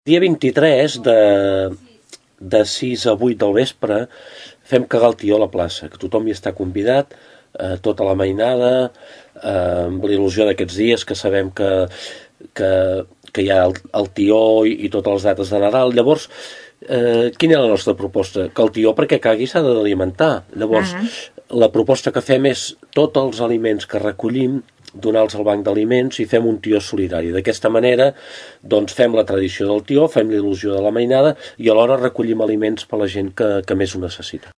Dia 23 de 6 a 8 del vespre fem cagar el tió a la plaça, que tothom hi està convidat, tota la mainada, amb l'il·lusió d'aquests dies que sabem que hi ha el tió i totes les dates de Nadal. Llavors, quina és la nostra proposta? Que el tió, perquè cagui, s'ha d'alimentar. Llavors, la proposta que fem és tots els aliments que recollim donar-los al banc d'aliments i fem un tió solidari. D'aquesta manera, doncs, fem la tradició del tió, fem l'il·lusió de la mainada i alhora recollim aliments per a la gent que més ho necessita.